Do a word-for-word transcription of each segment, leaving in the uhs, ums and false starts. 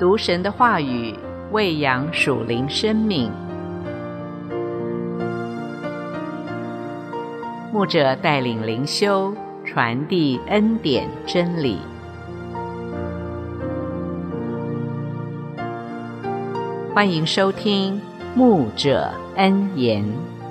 读神的话语，喂养属灵生命。牧者带领灵修，传递恩典真理。欢迎收听牧者恩言。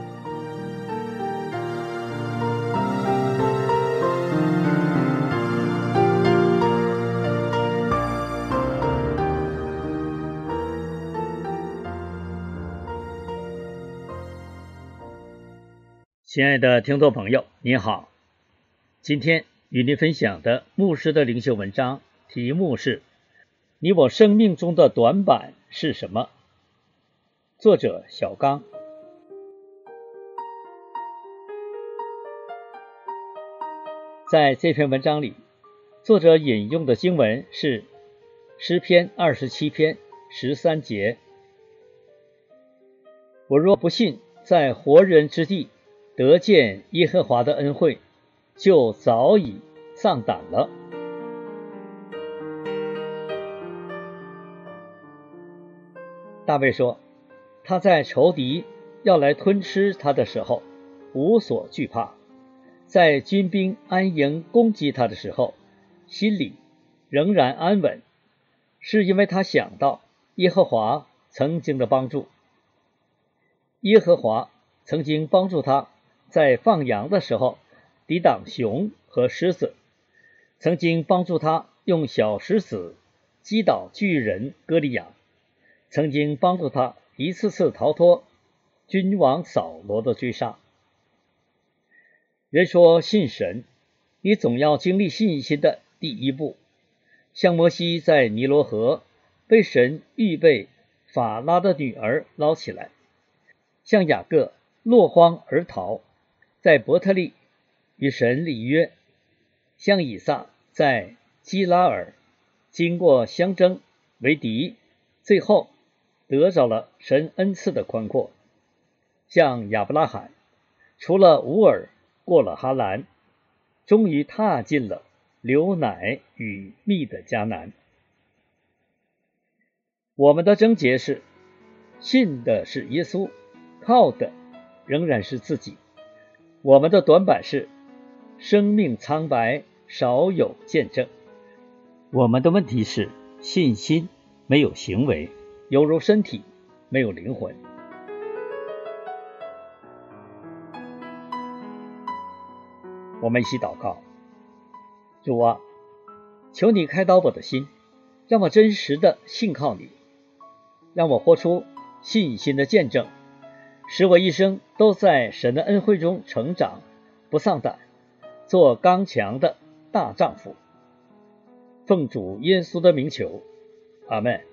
亲爱的听众朋友，您好，今天与您分享的牧师的灵修文章题目是你我生命中的短板是什么？作者小刚。在这篇文章里，作者引用的经文是诗篇二十七篇十三节，我若不信在活人之地得见耶和华的恩惠，就早已丧胆了。大卫说，他在仇敌要来吞吃他的时候无所惧怕，在军兵安营攻击他的时候心里仍然安稳，是因为他想到耶和华曾经的帮助。耶和华曾经帮助他在放羊的时候抵挡熊和狮子，曾经帮助他用小石子击倒巨人歌利亚，曾经帮助他一次次逃脱君王扫罗的追杀。人说信神，你总要经历信心的第一步，像摩西在尼罗河被神预备法拉的女儿捞起来，像雅各落荒而逃，在伯特利与神立约，像以撒在基拉尔经过相争为敌，最后得着了神恩赐的宽阔，像亚伯拉罕除了乌尔过了哈兰，终于踏进了流奶与蜜的迦南。我们的症结是信的是耶稣，靠的仍然是自己。我们的短板是生命苍白，少有见证。我们的问题是信心没有行为，犹如身体没有灵魂。我们一起祷告。主啊，求你开导我的心，让我真实的信靠你，让我活出信心的见证，使我一生都在神的恩惠中成长，不丧胆，做刚强的大丈夫。奉主耶稣的名求，阿们。